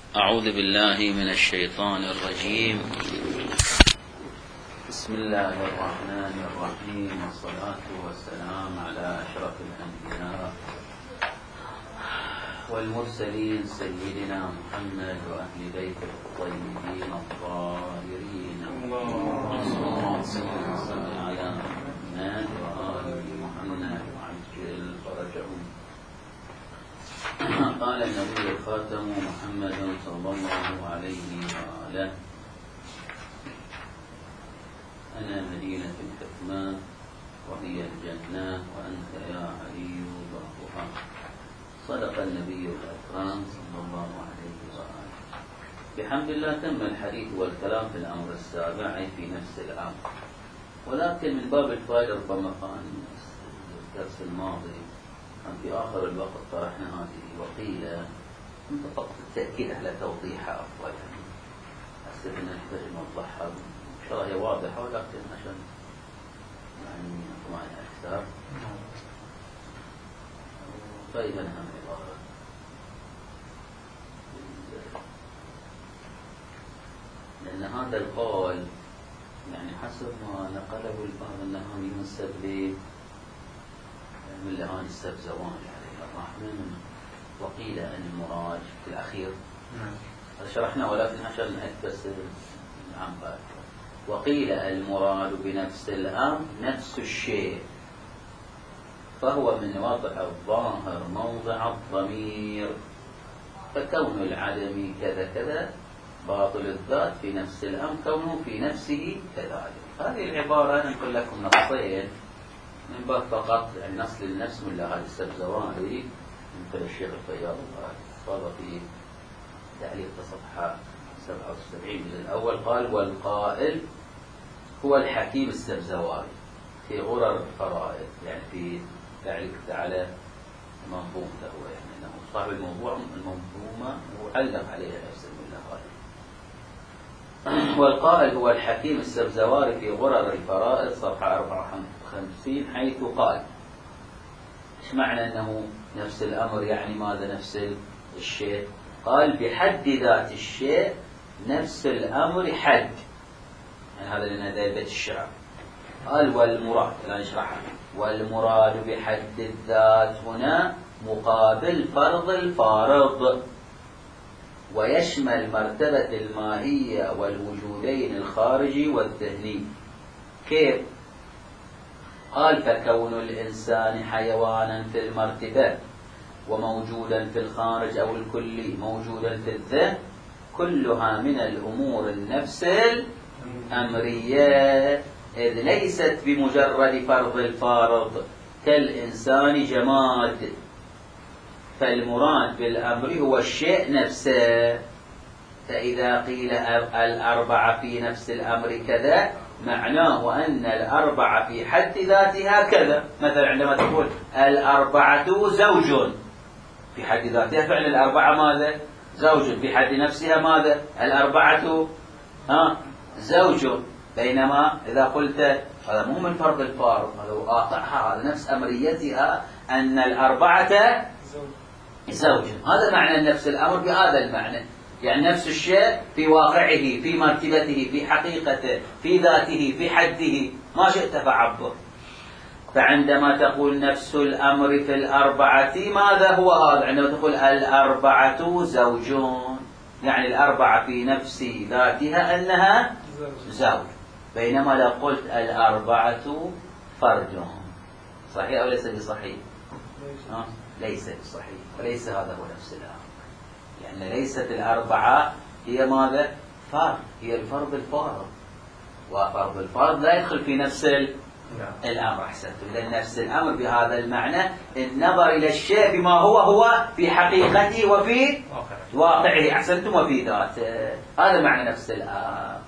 أعوذ بالله من الشيطان الرجيم. بسم الله الرحمن الرحيم، والصلاة والسلام على أشرف الأنبياء والمرسلين سيدنا محمد وأهل بيته الطيبين الطاهرين. اللهم صل وسلم على محمد وآل محمد وعجل فرجهم. قال النبي الخاتم محمد صلى الله عليه وآله: أنا مدينة الحكمة وهي الجنة وأنت يا علي ضربها. صدق النبي الأكرم صلى الله عليه وآله. بحمد الله تم الحديث والكلام في الأمر السابع في نفس الأمر، ولكن من باب الفائدة ربما كان الدرس الماضي في آخر الوقت طرحنا هذه، وقيل أنت فقط التأكيد على توضيحها أفضل، يعني حسيت أن نحتاج نوضحها. إن شاء الله هي واضحة، ولكن عشان يعني أطمئن أكثر فإذا أهم عبارة، لأن هذا القول يعني حسب ما نقله البعض أنه ينسب من لهان السبزواني عليه الرحمة، وقيل أن المراج في الأخير هذا شرحنا، ولكن عشان نأكد بس العام بعد. وقيل المراد بنفس الأمر نفس الشيء، فهو من وضع الظاهر موضع الضمير، فكون العدم كذا كذا باطل الذات في نفس الأمر كونه في نفسه كذلك. هذه العبارة أنا نقول لكم نصين من باب فقط يعني نصل النفس من هذا السبزواني مثل الشيخ الفياض صار في تعليق صفحة 77 الجزء الأول. قال: والقائل هو الحكيم السبزواني في غرر الفرائض، يعني في تعليق على منظومته، يعني أنه صاحب المنظومة وعلق عليها نفس الملة هذه. والقائل هو الحكيم السبزواري في غرر الفرائض صفحة 54 حيث قال: ايش معنى أنه نفس الأمر؟ يعني ماذا نفس الشيء؟ قال: بحد ذات الشيء نفس الأمر حد، يعني هذا لنا بيت الشعر. قال: والمراد، لا نشرحها، والمراد بحد الذات هنا مقابل فرض الفارض، ويشمل مرتبة الماهية والوجودين الخارجي والذهني. كيف؟ قال: فكون الإنسان حيوانا في المرتبة وموجودا في الخارج أو الكلي موجودا في الذهن، كلها من الأمور النفس الأمرية، إذ ليست بمجرد فرض الفارض كالإنسان جماد، فالمراد بالأمر هو الشيء نفسه. فإذا قيل الأربعة في نفس الأمر كذا، معناه أن الأربعة في حد ذاتها كذا. مثلا عندما تقول الأربعة زوج، في حد ذاتها فعل الأربعة ماذا؟ زوج. في حد نفسها ماذا؟ الأربعة زوج. بينما إذا قلت هذا مو من فرض الفارض، هذا واقعها، هذا نفس أمريتها أن الأربعة زوج. هذا معنى نفس الأمر بهذا المعنى، يعني نفس الشيء في واقعه، في مرتبته، في حقيقته، في ذاته، في حده، ما شئت فعبر. فعندما تقول نفس الأمر في الأربعة، ماذا هو هذا؟ عندما تقول الأربعة زوجون، يعني الأربعة في نفس ذاتها أنها زوج. بينما لو قلت الأربعة فرد، صحيح أو ليس بصحيح؟ ليس بصحيح، وليس هذا هو نفس الأمر، لأن يعني ليست الأربعة هي ماذا؟ فرد، هي الفرد الفارض، وفرض الفارض لا يدخل في نفس الأمر. أحسنت. إذن نفس الأمر بهذا المعنى النظر إلى الشيء بما هو في حقيقته وفي واقعه، أحسنتم، وفي ذاته. هذا معنى نفس الأمر.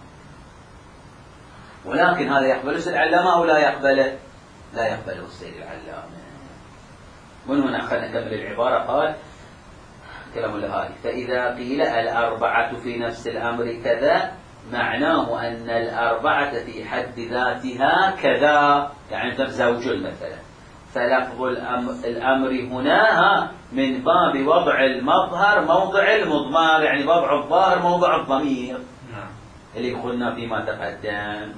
ولكن هذا يقبله السيد العلامة أو لا يقبله؟ لا يقبله السيد العلامة. من هنا خلنا نكمل العبارة. قال كلام الهادي: فإذا قيل الأربعة في نفس الأمر كذا، معناه أن الأربعة في حد ذاتها كذا، يعني زوج مثلا، فلفظ الأمر هنا من باب وضع المظهر موضع المضمار، يعني وضع الظاهر موضع الضمير اللي قلنا فيما تقدم.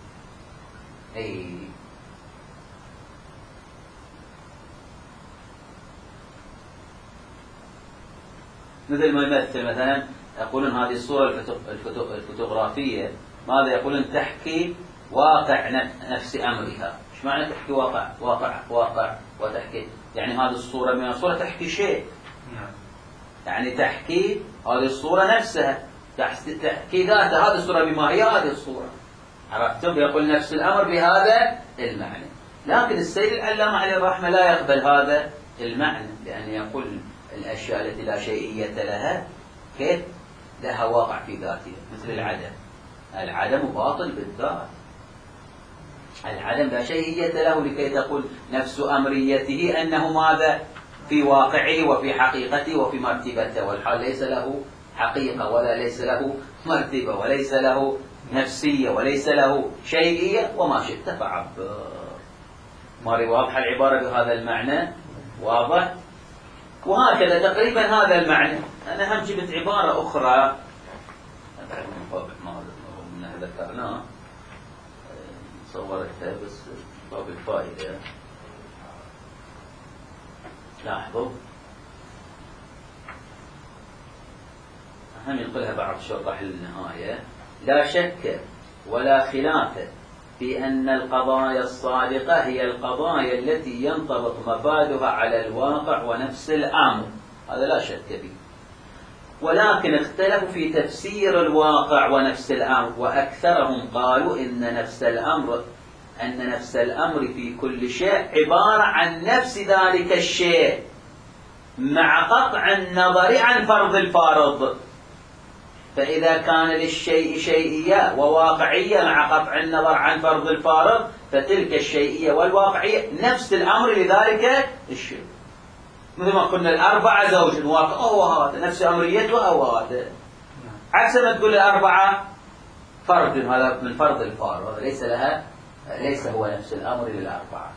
مثل ما يمثل مثلا يقولون هذه الصورة الفوتوغرافية، ماذا يقولون؟ تحكي واقع نفس أمرها. ايش معنى تحكي واقع وتحكي؟ يعني هذه الصورة من الصورة تحكي شيء، يعني تحكي هذه الصورة نفسها، تحكي ذاتها، هذه الصورة بما هي هذه الصورة. عرفتم؟ يقول نفس الأمر بهذا المعنى. لكن السيد العلامة عليه الرحمة لا يقبل هذا المعنى، لأن يقول الأشياء التي لا شيئية لها كيف لها واقع في ذاتها؟ مثل العدم. العدم باطل بالذات، العدم لا شيئية له لكي تقول نفس أمريته أنه ماذا؟ في واقعه وفي حقيقته وفي مرتبته، والحال ليس له حقيقة ولا ليس له مرتبة وليس له نفسية وليس له شيئية، وما شئت فعبر. ماري واضحة العبارة بهذا المعنى؟ واضح؟ وهكذا تقريبا هذا المعنى. أنا هم جبت عبارة أخرى من ذكرناه صورتها بس باب الفائدة. لاحظوا أهم ينقلها بعض شرح النهاية: لا شك ولا خلاف في أن القضايا الصادقة هي القضايا التي ينطبق مفادها على الواقع ونفس الأمر، هذا لا شك به. ولكن اختلفوا في تفسير الواقع ونفس الأمر، وأكثرهم قالوا أن نفس الأمر في كل شيء عبارة عن نفس ذلك الشيء مع قطع النظر عن فرض الفارض. فإذا كان للشيء شيئية وواقعية مع قطع النظر عن فرض الفارض، فتلك الشيئية والواقعية نفس الأمر لذلك الشيء. مثل ما قلنا الأربعة زوج واقع، هو هذا نفس أمريته أو هذا. عكس ما تقول الأربعة فرد، هذا من فرض الفارض، ليس هو نفس الأمر للأربعة.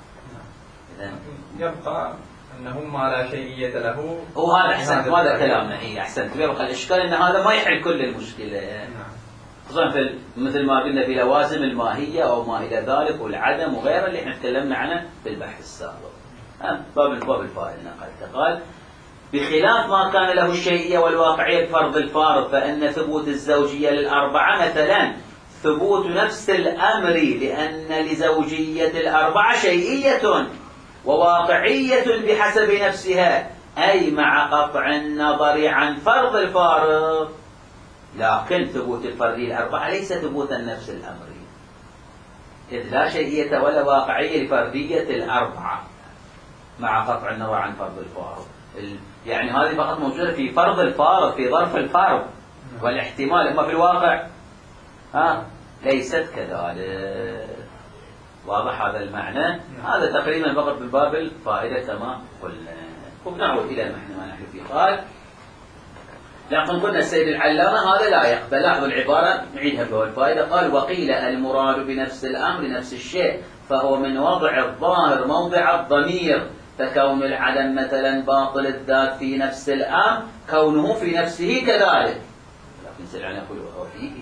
يبقى أنهم ما لا شيئية له. وهذا أحسنت، هذا كلامنا. أحسنت. يبقى الإشكال أن هذا ما يحل كل المشكلة، خصوصا مثل ما قلنا في لوازم الماهية أو ما إلى ذلك والعدم وغيره اللي احنا تكلمنا عنه في البحث السابق. باب الفائدة نقلت قال: بخلاف ما كان له الشيئية والواقعية بفرض الفارض، فإن ثبوت الزوجية للأربعة مثلا ثبوت نفس الأمر، لأن لزوجية الأربعة شيئية وواقعية بحسب نفسها، أي مع قطع النظر عن فرض الفارض. لكن ثبوت الفردي الأربعة ليس ثبوت النفس الأمري، إذ لا شيئية ولا واقعية لفردية الأربعة مع قطع النظر عن فرض الفارض. يعني هذه فقط موجودة في فرض الفارض، في ظرف الفرض والاحتمال، أما في الواقع ليست كذلك. واضح هذا المعنى؟ هذا تقريبا فقط من باب الفائدة كما قلنا. ونعود إلى المعنى ما نحن فيه. قال: لكن قلنا السيد العلامة هذا لا يقبل. لاحظوا العبارة نعيدها باب الفائدة. قال: وقيل المراد بنفس الأمر نفس الشيء، فهو من وضع الظاهر موضع الضمير، فكون العدم مثلا باطل الذات في نفس الأمر كونه في نفسه كذلك. لكن السيد العلامة يقول وفيه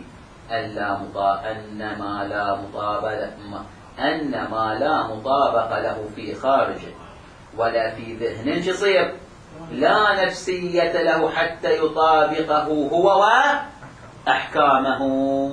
أن ما لا مطابق له في خارجه ولا في ذهن يصير، لا نفسية له حتى يطابقه هو وأحكامه.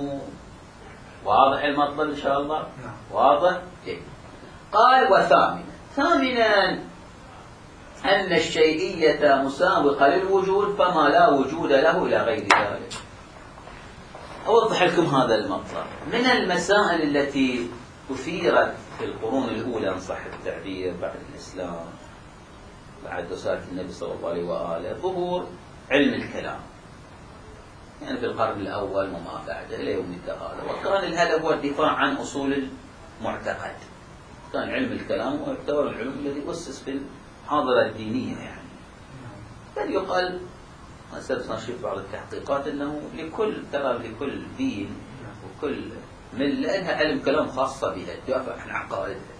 واضح المطلب إن شاء الله؟ واضح؟ جيد. قال: ثامنا أن الشيئية مساوقة للوجود، فما لا وجود له إلى غير ذلك. أوضح لكم هذا المطلب. من المسائل التي أثيرت في القرون الأولى إن صح التعبير بعد الإسلام، بعد رسالة النبي صلى الله عليه وآله، ظهور علم الكلام، يعني في القرن الأول وما بعده إلى يومك هذا. وكان الهدف هو الدفاع عن أصول المعتقد. كان علم الكلام هو يعتبر العلم الذي أسس في الحاضرة الدينية، يعني بل يقال أساس نشيط بعض التحقيقات أنه لكل دين وكل ملة لها علم كلام خاصة بها تدافع عن عقائدها.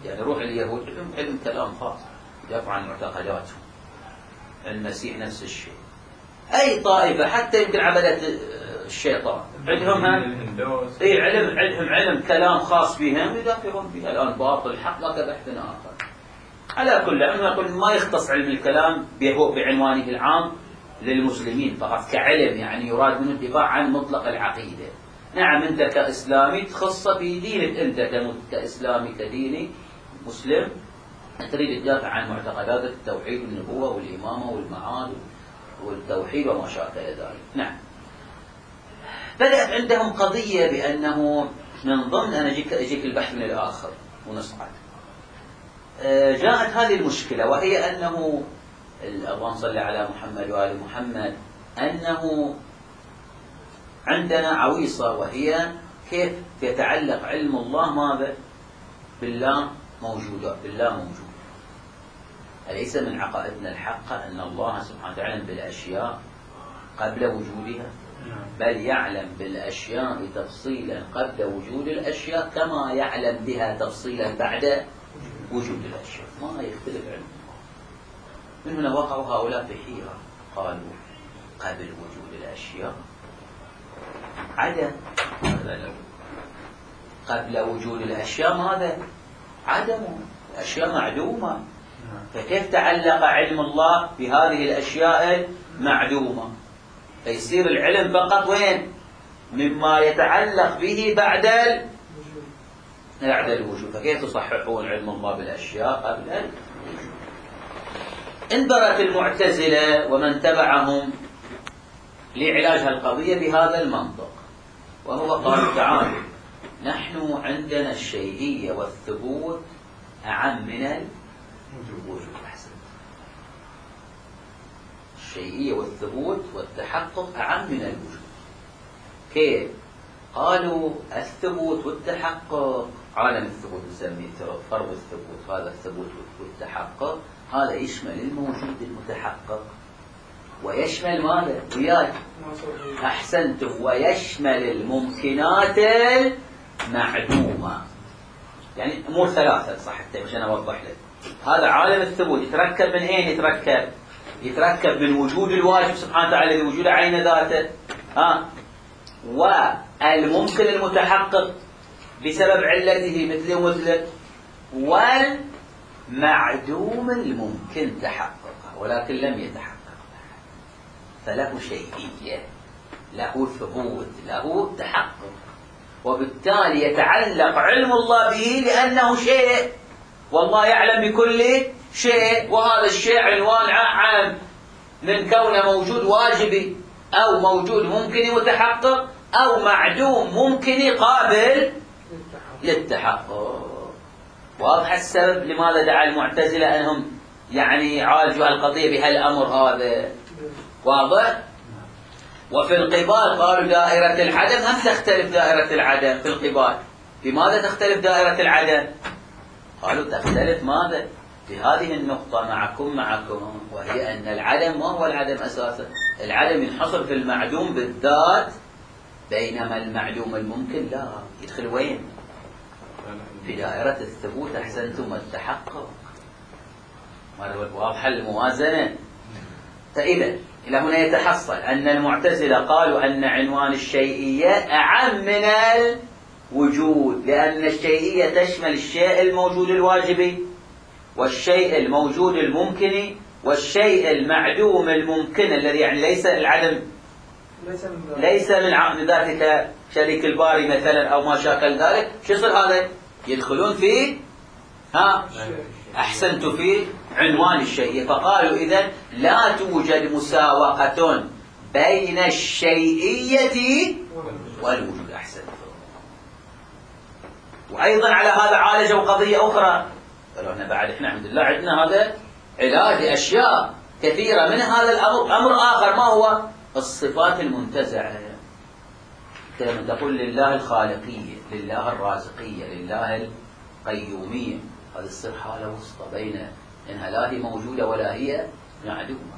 يعني روح اليهود لهم علم كلام خاص يدافع عن معتقداتهم. المسيح نفس الشيء. أي طائفة حتى يمكن عبدت الشيطان عندهم عندهم علم كلام خاص بهم يدافعون به. الآن باطل الحق لا كبحث آخر. على كل أنه يقول ما يختص علم الكلام بعنوانه العام للمسلمين فقط كعلم، يعني يراد منه الدفاع عن مطلق العقيدة. نعم أنت كإسلامي تخص في دينك، أنت كإسلامي كديني مسلم تريد تدافع عن معتقدات التوحيد والنبوة والإمامة والمعاد والتوحيد وما شابه ذلك. نعم. بدأت عندهم قضية بأنه من ضمن أنا أجيك البحث من الآخر ونصعد. جاءت هذه المشكلة وهي أنه اللهم صل على محمد وآل محمد، أنه عندنا عويصة وهي كيف يتعلق علم الله ماذا؟ بالله موجودة، بالله موجود. أليس من عقائدنا الحقة أن الله سبحانه وتعالى بالأشياء قبل وجودها، بل يعلم بالأشياء تفصيلا قبل وجود الأشياء كما يعلم بها تفصيلا بعد وجود الأشياء، ما يختلف علم الله. من هنا وقعوا هؤلاء في حيرة، قالوا قبل وجود الأشياء عدم، قبل وجود الأشياء ماذا؟ عدم، الأشياء معدومة، فكيف تعلق علم الله بهذه الأشياء المعدومة؟ فيصير العلم فقط وين؟ مما يتعلق به بعد الوجود. فكيف تصححون علم الله بالأشياء قبل الوجود؟ انبرت المعتزلة ومن تبعهم لعلاج القضية بهذا المنطق، وهو قالوا تعالوا نحن عندنا الشيئية والثبوت أعم من الوجود. أحسن. الشيئية والثبوت والتحقق أعم من الوجود. كيف؟ قالوا الثبوت والتحقق، عالم الثبوت نسميه فرض الثبوت، هذا الثبوت والتحقق هذا يشمل الموجود المتحقق ويشمل ماذا؟ وياي أحسنتم، ويشمل الممكنات المعدومة. يعني أمور ثلاثة صح حتى عشان أوضح لك. هذا عالم الثبوت يتركب من أين؟ يتركب من وجود الواجب سبحانه وتعالى لوجود عين ذاته، والممكن المتحقق بسبب علته مثله ومثله، والمعدوم الممكن تحققه ولكن لم يتحقق، فله شيئية، له ثبوت، له تحقق، وبالتالي يتعلق علم الله به لأنه شيء، والله يعلم بكل شيء، وهذا الشيء عنوان عام من كونه موجود واجبي أو موجود ممكني متحقق أو معدوم ممكني قابل للتحقق. واضح السبب لماذا دعا المعتزلة أنهم يعني عالجوا القضية بهالأمر هذا؟ واضح؟ وفي القبال قالوا دائرة العدم هم تختلف دائرة العدم في القبال. بماذا تختلف دائرة العدم؟ قالوا تختلف ماذا؟ في هذه النقطة معكم وهي أن العدم ما هو العدم أساسا؟ العدم ينحصر في المعدوم بالذات، بينما المعدوم الممكن لا، يدخل وين؟ في دائرة الثبوت. أحسنتم، التحقق. واضحة الموازنة. فإذا إلى هنا يتحصل أن المعتزلة قالوا أن عنوان الشيئية أعم من الوجود، لأن الشيئية تشمل الشيء الموجود الواجبي والشيء الموجود الممكن والشيء المعدوم الممكن الذي يعني ليس العدم، ليس من ذاتك شريك الباري مثلا أو ما شاكل ذلك. شو يصير هذا؟ يدخلون في أحسنت في عنوان الشيئية. فقالوا إذن لا توجد مساوقة بين الشيئية والوجود. أحسنت. وأيضا على هذا عالجوا قضية أخرى، قالوا بعد إحنا الحمد لله عندنا هذا علاج أشياء كثيرة من هذا الأمر. أمر آخر ما هو؟ الصفات المنتزعة. كما تقول لله الخالقية، لله الرازقية، لله القيومية، هذه تصير حالة وسطى بين إنها لا هي موجودة ولا هي معدومة.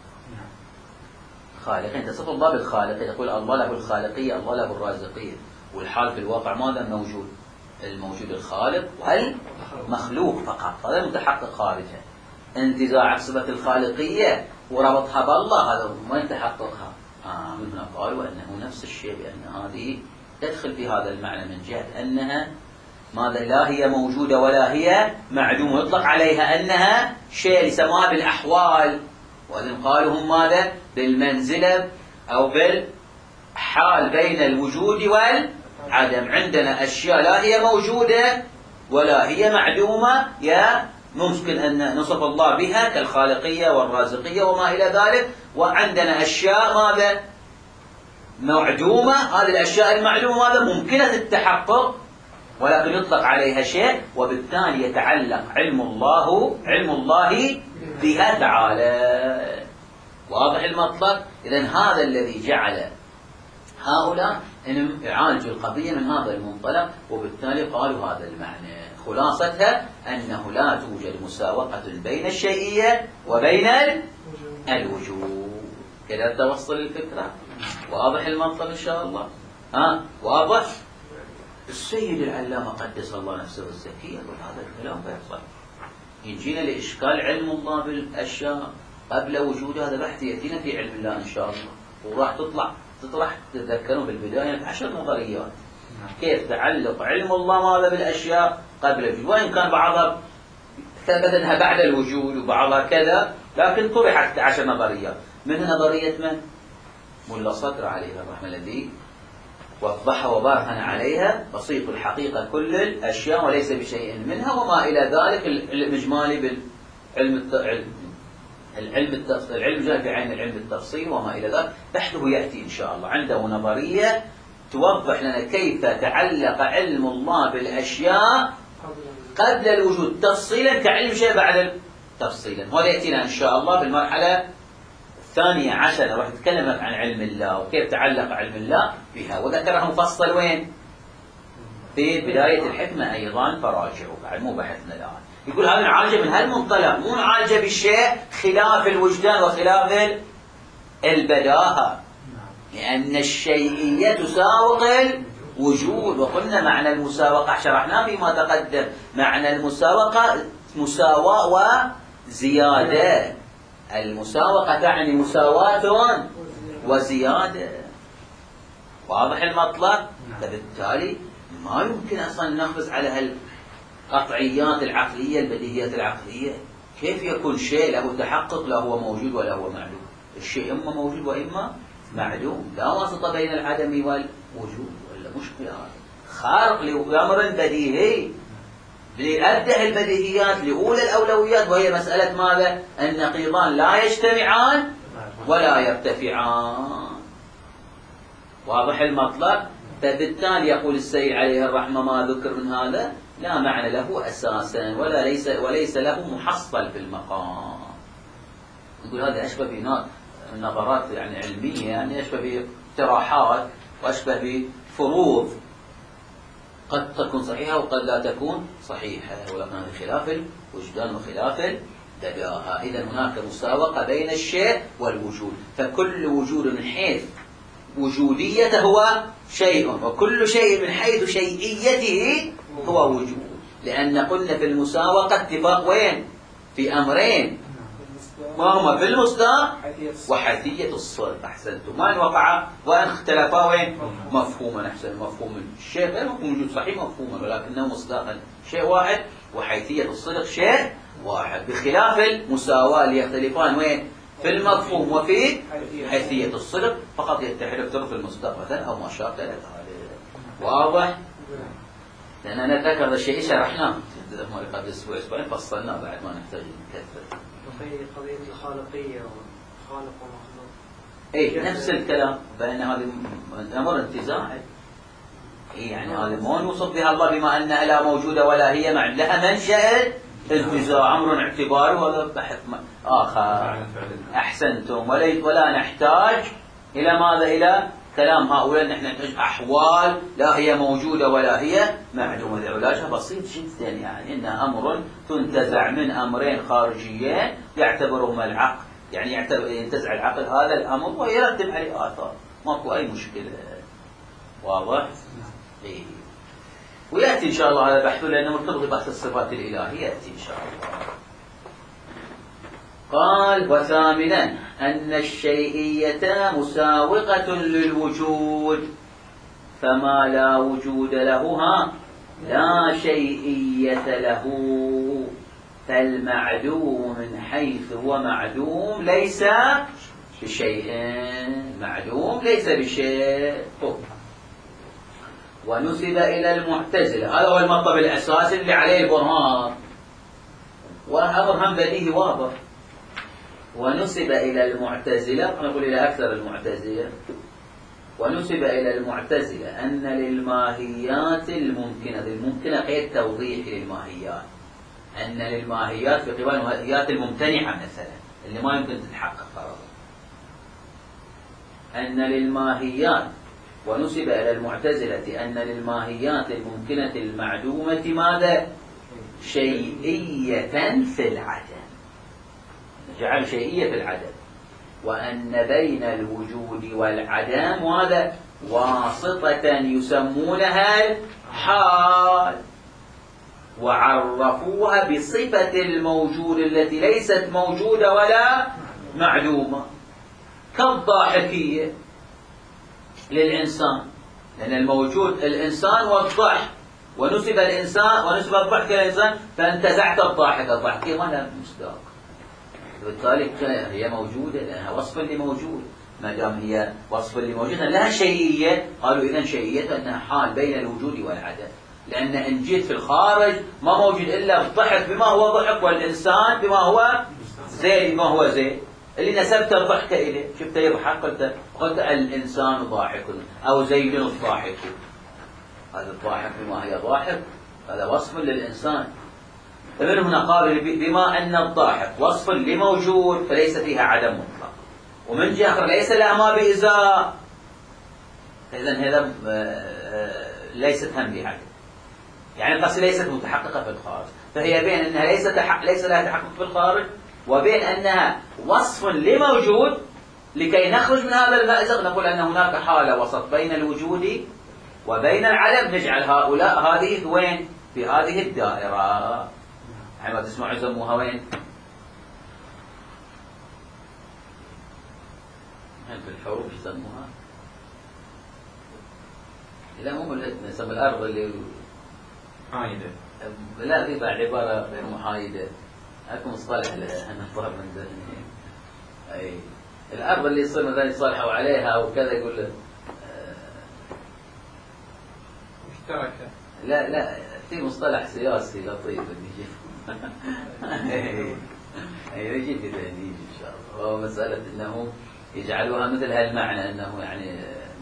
خالقين تصف الله بالخالقية، تقول الله له الخالقية، الله له الرازقية، والحال في الواقع ماذا موجود؟ الموجود الخالق والمخلوق فقط، هذا متحقق خارجها. انتزاع صفة الخالقية وربطها بالله هذا ما تحققها. من هنا قالوا أنه نفس الشيء، بأن هذه تدخل في هذا المعنى من جهة أنها ماذا لا هي موجودة ولا هي معدومة، يطلق عليها أنها شيء يسموها بالأحوال، وإذن قالوا هم ماذا بالمنزلة أو بالحال بين الوجود والعدم. عندنا أشياء لا هي موجودة ولا هي معدومة، يا ممكن أن نصف الله بها كالخالقية والرازقية وما إلى ذلك، وعندنا أشياء ماذا معدومة، هذه الأشياء المعدومة هذا ممكنة التحقق ولكن يطلق عليها شيء، وبالتالي يتعلق علم الله بها تعالى. واضح المطلب؟ إذن هذا الذي جعل هؤلاء أن يعالجوا القضية من هذا المنطلق، وبالتالي قالوا هذا المعنى. خلاصتها أنه لا توجد مساوقة بين الشيئية وبين الوجود. كذا توصل الفكرة؟ واضح المطلب إن شاء الله؟ واضح؟ السيد العلامة قدس الله نفسه الزكي يقول هذا الكلام بيحصل، يجينا لإشكال علم الله بالأشياء قبل وجود هذا بحث يأتينا في علم الله إن شاء الله، وراح تطرح تتذكروا بالبداية 10 نظريات كيف تعلق علم الله ماذا بالأشياء قبل الوجود، وإن كان بعضها ثبت أنها بعد الوجود وبعضها كذا، لكن طرحت 10 نظريات. من نظرية من؟ ملا صدر عليه الرحمة الذي وضحها وبرهن عليها بسيط الحقيقة كل الأشياء وليس بشيء منها، وما إلى ذلك الإجمالي بالعلم العلم جاء في عين العلم التفصيل وما إلى ذلك، بحثه يأتي إن شاء الله. عنده نظرية توضح لنا كيف تعلق علم الله بالأشياء قبل الوجود تفصيلا كعلم شيء بعد تفصيلا، وهذا يأتينا إن شاء الله بالمرحلة 12 راح نتكلم عن علم الله وكيف تعلق علم الله بها، وذكرها مفصل وين؟ في بداية الحكمة أيضا، فراجعوا بعد مو بحثنا الآن. يقول هذا نعالجه من هالمنطلق، مو نعالجه بالشيء خلاف الوجدان وخلاف البداهة، لأن الشيئية تساوق الوجود، وقلنا معنى المساوقة شرحناه فيما تقدم، معنى المساوقة مساواة وزيادة، المساوقة تعني مساواة وزيادة. واضح المطلب؟ فبالتالي ما يمكن أصلا نخبز على القطعيات العقلية البديهيات العقلية. كيف يكون شيء له تحقق لا هو موجود ولا هو معدوم؟ الشيء إما موجود وإما معدوم، لا واسطة بين العدم والوجود، ولا مشكلة خارق لأمر بديهي لأبدأ البديهيات لأولى الأولويات، وهي مسألة ماذا؟ النقيضان لا يجتمعان ولا يرتفعان. واضح المطلب؟ فبالتالي يقول السيد عليه الرحمة ما ذكر من هذا لا معنى له أساسا وليس له محصل في المقام. يقول هذا أشبه بنظرات يعني علمية، يعني أشبه باقتراحات وأشبه بفروض قد تكون صحيحة وقد لا تكون صحيحة، ولكن هذا خلاف الوجدان وخلاف البداهة. إذا هناك مساوقة بين الشيء والوجود، فكل وجود من حيث وجوديته هو شيء، وكل شيء من حيث شيئيته هو وجود، لأن قلنا في المساوقة اتفاق وين؟ في أمرين، ما هما في المصداق وحيثية الصدق. أحسنتم. ما وقع وإن اختلفا وين؟ مفهوما. أحسن. مفهوم الشيء غير مفهوم الوجود صحيح مفهوما، ولكنه مصداقا شيء واحد، وحيثية الصدق شيء واحد، بخلاف المساواة اللي يختلفان وين؟ في المفهوم وفي حيثية الصدق، فقط يتحد أكثر في المصداق مثلا أو ما شابه ذلك. واضح؟ لأننا نتذكر هذا الشيء شرحناه قبل أسبوعين فصلناه بعد ما نحتاج نكثر. وفي قضية الخالقية وخالق ومخلوق إيه نفس الكلام، فإن هذا أمر انتزاعي. إيه يعني هذا ما نوصف بها الله بما أنها لا موجودة ولا هي لها منشأ انتزاع، أمر اعتباري، وهذا بحث آخر. أحسنتم. ولا نحتاج إلى ماذا؟ إلى كلام هؤلاء. نحن نحتاج أحوال لا هي موجودة ولا هي معدومة. علاجها بسيط جدا، يعني إنها أمر تنتزع من أمرين خارجيين يعتبرهما العقل، يعني ينتزع العقل هذا الأمر ويرتب عليه آثار، ماكو أي مشكلة. واضح؟ إيه. ويأتي إن شاء الله هذا بحثه لأنه مرتبط ببحث الصفات الإلهية، يأتي إن شاء الله. قال وثامنا أن الشيئية مساوقة للوجود، فما لا وجود له لا شيئية له، فالمعدوم من حيث هو معدوم ليس بشيء، معدوم ليس بشيء. ونسب إلى المعتزلة، هذا هو المطلب الأساسي اللي عليه البرهان، والأمر هم بديهي واضح. ونسب إلى المعتزلة، نقول إلى أكثر المعتزلة، ونسب إلى المعتزلة أن للماهيات الممكنة قيد توضيحي للماهيات، أن للماهيات في قبال الماهيات الممتنعة مثلا اللي ما يمكن تتحقق فرضا، أن للماهيات، ونسب إلى المعتزلة أن للماهيات الممكنة المعدومة ماذا؟ شيئية في العدم، جعل شيئية في العدم، وأن بين الوجود والعدم هذا واسطة يسمونها الحال، وعرفوها بصفة الموجود التي ليست موجودة ولا معدومة، كالضاحكية للإنسان، لأن الموجود الإنسان والضحك، ونسب الإنسان ونسب الضحك للإنسان فانتزعت الضاحك، الضحكية ما لها مصداق، بالتالي هي موجودة لأنها وصف لموجود، ما دام هي وصف لموجود لها شيئية، قالوا إذن شيئية أنها حال بين الوجود والعدم، لأن إن جيت في الخارج ما موجود إلا الضحك بما هو ضحك، والإنسان بما هو زين بما هو زين، اللي نسبت الضحك إليه شفته يضحك قلت الإنسان ضاحك أو زيد الضاحك، هذا الضاحك بما هي ضاحك هذا وصف للإنسان. فمن هنا قال بما أن الضاحك وصف لموجود فليس فيها عدم مطلق، ومن جهة أخرى ليس لها ما بإزاء، إذن هذا ليست هم بعدم، يعني القصة ليست متحققة في الخارج، فهي بين أنها ليس لها تحقق في الخارج، وبين أنها وصف لموجود. لكي نخرج من هذا المأزق نقول أن هناك حالة وسط بين الوجود وبين العدم، نجعل هؤلاء هذه وين؟ في هذه الدائرة، حينما تسمعوا يسموها وين؟ في الحروب يسموها، لا مو نسمى الأرض اللي محايدة، لا في بعد عبارة غير محايدة، أكو مصطلح لها نظر من ذهني، أي الأرض اللي يصير مثلا يصالحوا عليها وكذا يقول له مشتركة، لا في مصطلح سياسي لطيف يجي يجي في ذهني إن شاء الله، وهو مسألة أنه يجعلوها مثل هالمعنى أنه يعني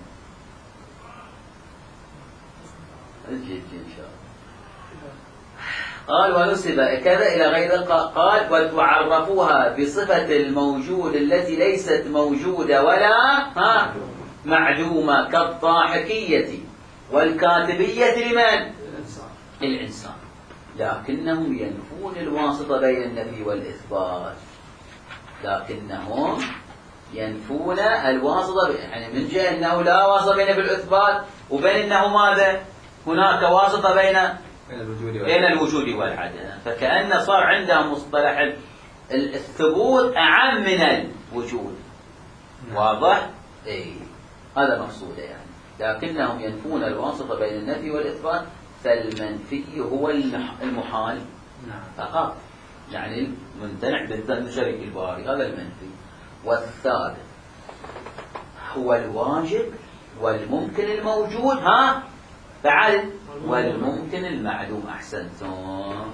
يجي إن شاء الله. قال ونسب كذا إلى غير قال وعرفوها بصفة الموجود التي ليست موجودة ولا معدومة، كالضاحكية والكاتبية لمن؟ الإنسان، لكنهم ينفون الواسطة بين النفي والإثبات، لكنهم ينفون الواسطة، يعني من جهة أنه لا واسطة بين بالإثبات، وبين أنه ماذا؟ هناك واسطة بين الوجود والعدم، فكأن صار عندهم مصطلح الثبوت أعم من الوجود، واضح؟ إيه هذا مقصوده يعني، لكنهم ينفون الواسطة بين النفي والإثبات، فالمنفي هو المحال فقط، يعني الممتنع بالذات شريك الباري هذا المنفي، والثابت هو الواجب والممكن الموجود فعل والممكن المعدوم، أحسنتم،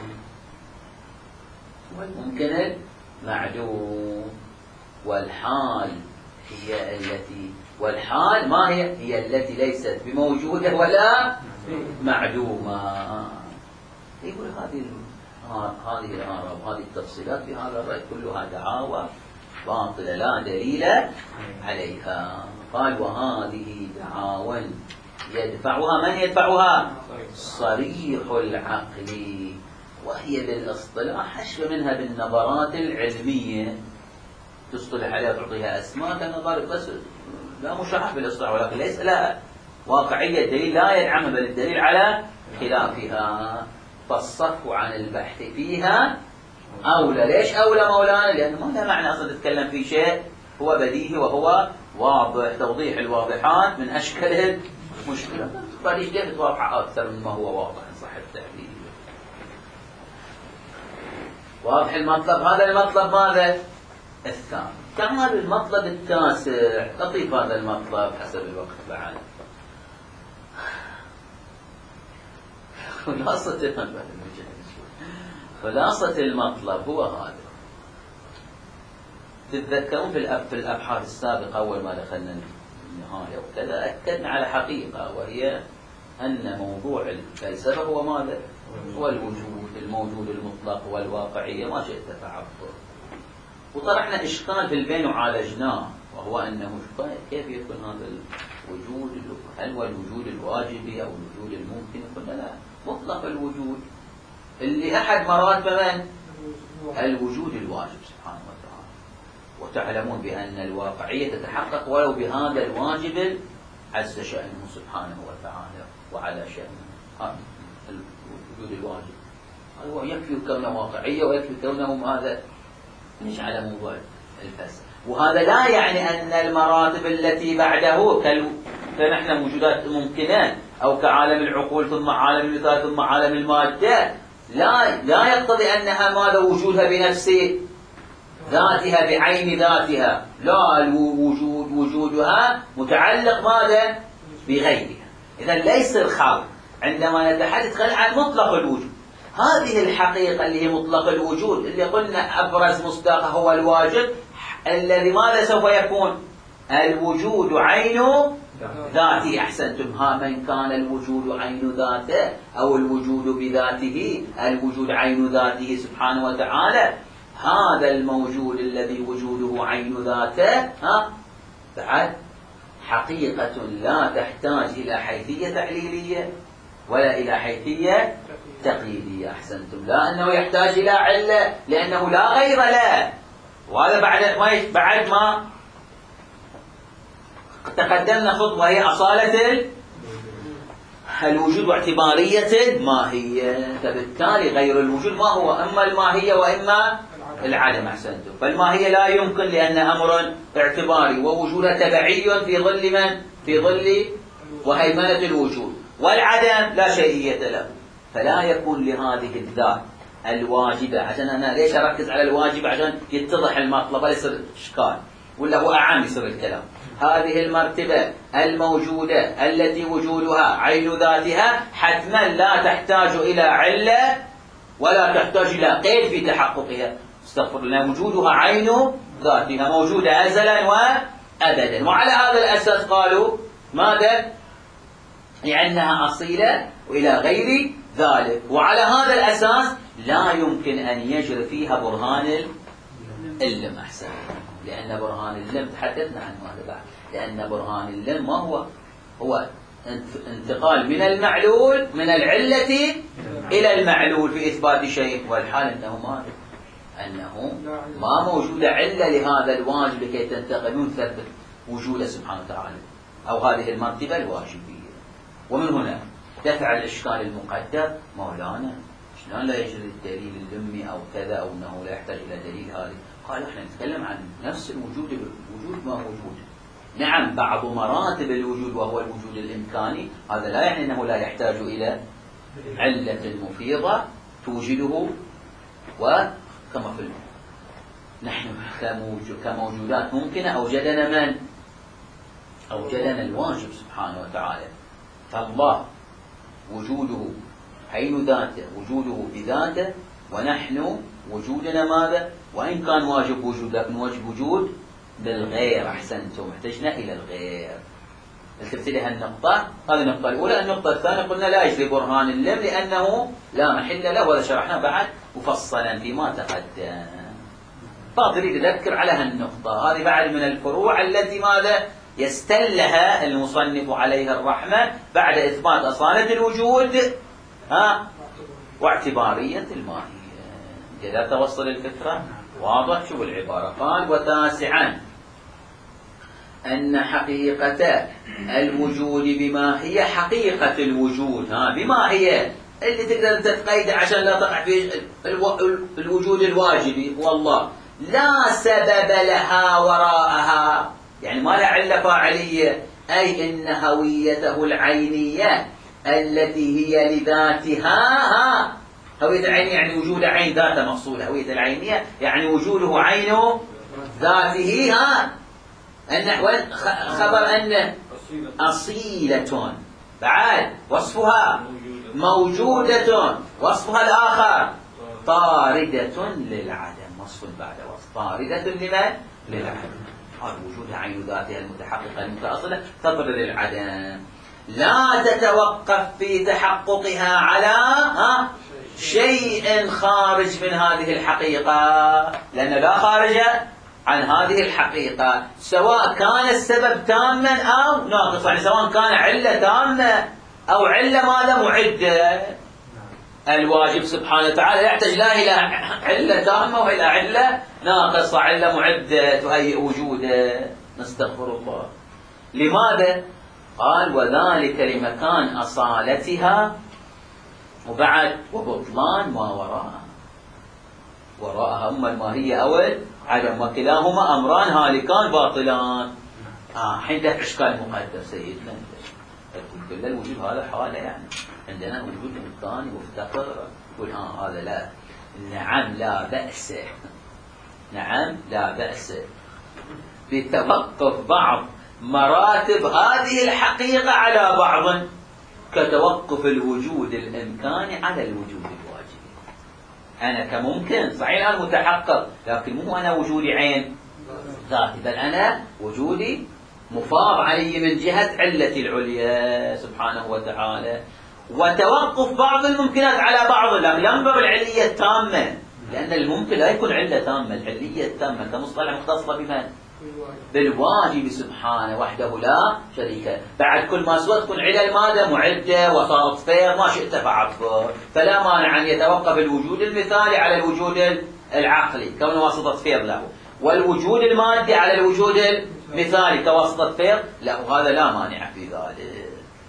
والممكن المعدوم، والحال هي التي، والحال ما هي التي ليست بموجودة ولا معدومة. يقول هذه الآراء وهذه التفصيلات في هذا الرأي كلها دعاوى باطلة لا دليل عليها. قال وهذه دعاوى يدفعها من يدفعها؟ صريح العقل، وهي بالاصطلاح أشبه منها بالنظرات العلمية، تصطلح عليها تعطيها أسماء كالنظر، بس لا مشرح بالاصطلاح، ولكن ليس لها واقعية، الدليل لا يدعمها، بل الدليل على خلافها، فالصف عن البحث فيها أولى. ليش أولى مولانا؟ لأنه ما له معنى أصلا تتكلم في شيء هو بديهي وهو واضح. توضيح الواضحات من أشكال المشكلة، فليش ليه توضح أكثر مما هو واضح إن صح التعبير. واضح المطلب؟ هذا المطلب ماذا؟ الثاني. تعال المطلب التاسع، أضيف هذا المطلب حسب الوقت بعد. خلاصة المطلب هو هذا. تتذكرون في الأبحاث السابقة أول ما دخلنا النهاية وكذا أكدنا على حقيقة، وهي أن موضوع الفلسفة هو ماذا؟ هو الوجود، الموجود المطلق والواقعية، ما شئت تعبر. وطرحنا إشكال في البين وعالجناه، وهو أنه كيف يكون هذا الوجود؟ هل هو الوجود الواجبي أو الوجود الممكن؟ قلنا لا، مطلق الوجود اللي أحد مراتب من؟ الوجود الواجب سبحانه وتعالى. وتعلمون بأن الواقعية تتحقق ولو بهذا الواجب عز شأنه سبحانه وتعالى وعلى شأنه. الوجود الواجب هو يكفي كونه واقعية ويكفي كونه ماذا؟ مش على موضوع الفلسفة. وهذا لا يعني أن المراتب التي بعده كنحن موجودات ممكنات أو كعالم العقول ثم عالم المثال ثم عالم المادة، لا يقتضي أنها ماذا؟ وجودها بنفس ذاتها بعين ذاتها. لا، الوجود وجودها متعلق ماذا؟ بغيرها. إذن ليس الخلق عندما نتحدث عن مطلق الوجود، هذه الحقيقة اللي هي مطلق الوجود اللي قلنا أبرز مصداقه هو الواجب، الذي ماذا سوف يكون؟ الوجود عين ذاته. أحسنتم. من كان الوجود عين ذاته أو الوجود بذاته، الوجود عين ذاته سبحانه وتعالى. هذا الموجود الذي وجوده عين ذاته بعد حقيقة لا تحتاج إلى حيثية تعليلية ولا إلى حيثية تقييدية. أحسنتم. لا أنه يحتاج إلى علة لأنه لا غير له. وهذا بعد ما تقدمنا خطوة هي أصالة الوجود واعتبارية الماهية. فبالتالي غير الوجود ما هو؟ إما الماهية وإما العدم. أحسنتم. فالماهية لا يمكن لأن أمر اعتباري، ووجودها تبعي في ظل من؟ في ظل وهيمنة الوجود. والعدم لا شيئية له، فلا يكون لهذه الذات الواجبة. عشان أنا ليش أركز على الواجب؟ عشان يتضح المطلب، يصير إشكال ولا هو أعم يصير الكلام. هذه المرتبة الموجودة التي وجودها عين ذاتها حتما لا تحتاج إلى علة ولا تحتاج إلى قيد في تحققها. استغفر الله. وجودها عين ذاتها موجودة أزلا وأبدا. وعلى هذا الأساس قالوا ماذا؟ لأنها أصيلة وإلى غير ذلك. وعلى هذا الأساس لا يمكن أن يجري فيها برهان اللم. أحسن. لأن برهان اللم تحدثنا عنه هذا بعد. لأن برهان اللم ما هو انتقال من المعلول من العلة إلى المعلول في إثبات شيء، والحال أنه ما موجود علة لهذا الواجب لكي تنتقل ونثبت وجوده سبحانه وتعالى أو هذه المرتبة الواجبية. ومن هنا دفع الإشكال المقدر مولانا شلون لا يجري الدليل اللمي أو كذا أو أنه لا يحتاج إلى دليل هذا؟ قال احنا نتكلم عن نفس الوجود. الوجود ما هو وجود. نعم بعض مراتب الوجود وهو الوجود الإمكاني، هذا لا يعني أنه لا يحتاج إلى علة مفيضة توجده. وكما في نحن كموجودات ممكنة أوجدنا من؟ أوجدنا الواجب سبحانه وتعالى. فالله وجوده عين ذاته، وجوده بذاته، ونحن وجودنا ماذا؟ وإن كان واجب وجود لكن واجب وجود بالغير. أحسنتم. احتجنا إلى الغير. التفت لها النقطة. هذه النقطة الأولى. النقطة الثانية قلنا لا يجري برهان اللم لأنه لا محل له، وهذا شرحنا بعد مفصلا فيما تقدم. فأريد أذكر على هالنقطة هذه بعد من الفروع التي ماذا؟ يستلها المصنف عليها الرحمة بعد إثبات أصالة الوجود واعتبارية الماهية. إذا توصل الفكرة واضح. شوف العبارة. قال وتاسعا أن حقيقة الوجود بما هي حقيقة الوجود، بما هي اللي تقدر أنت تقيد عشان لا تقع في الوجود الواجبي هو الله، لا سبب لها وراءها، يعني ما لها علة فاعلية، أي إن هويته العينية التي هي لذاتها، هوية العين يعني وجود عين ذاته مقصودة، هوية العينية يعني وجوده عين ذاته، خبر أن أصيلة، بعد وصفها موجودة، وصفها الآخر طاردة للعدم، وصف بعد وصف، طاردة لمن؟ للعدم. هذا وجود عين ذاتها المتحققة المتأصلة تطرد العدم، لا تتوقف في تحققها على شيء خارج من هذه الحقيقة، لأن لا خارج عن هذه الحقيقة، سواء كان السبب تاما أو ناقصا، يعني سواء كان علة تامة أو علة ماذا معدة. الواجب سبحانه وتعالى يحتاج لا إلى علة تامة وإلى علة ناقصة، علة معدة تهيئ وجوده، نستغفر الله. لماذا؟ قال وذلك لمكان أصالتها، وبعد وبطلان ما وراءها أما الماهية أو العدم، وكلاهما أمران هالكان باطلان. حين لا إشكال مقدر سيدنا، كل الوجود هذا حالة، يعني عندنا وجود إمكاني مفتقر، يقول هذا لا، نعم لا بأس، نعم لا بأس بتوقف بعض مراتب هذه الحقيقة على بعض، كتوقف الوجود الإمكاني على الوجود الواجبي. أنا كممكن صحيح الآن متحقق، لكن مو أنا وجودي عين ذاتي، بل أنا وجودي مفاض علي من جهة علة العليا سبحانه وتعالى. وتوقف بعض الممكنات على بعض، لكن لا من باب العلية التامة، لأن الممكن لا يكون علة تامة، العلية التامة كمصطلح مختصة بمن؟ بالواجب سبحانه وحده لا شريك له. بعد كل ما سوى تكون علل ماذا؟ معدة وسائط فيض ما شئت فعلت، فلا مانع أن يتوقف الوجود المثالي على الوجود العقلي كونه واسطة فيض له، والوجود المادي على الوجود المثالي كواسطة فيض له، هذا لا مانع في ذلك.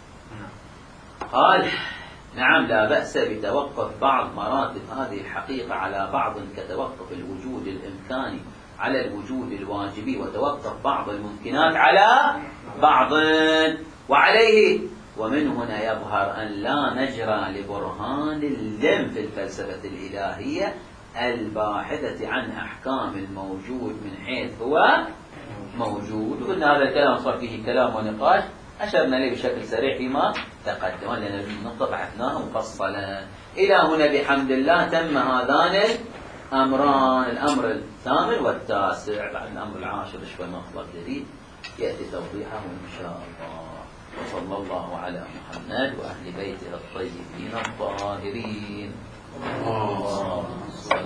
قال نعم لا بأس بتوقف بعض مراتب هذه الحقيقة على بعض، كتوقف الوجود الإمكاني على الوجود الواجبي، وتوقف بعض الممكنات على بعض. وعليه ومن هنا يظهر أن لا مجرى لبرهان اللم في الفلسفة الإلهية الباحثة عن أحكام الموجود من حيث هو موجود. وقلنا هذا الكلام صار فيه كلام ونقاش، أشرنا ليه بشكل سريع فيما تقدم، لأن النقطة بحثناها مفصلا. إلى هنا بحمد الله تم هذان الأمران، الأمر الثامن والتاسع. بعد الأمر العاشر شوي مطلب جديد يأتي توضيحه إن شاء الله. وصلى الله على محمد وأهل بيته الطيبين الطاهرين.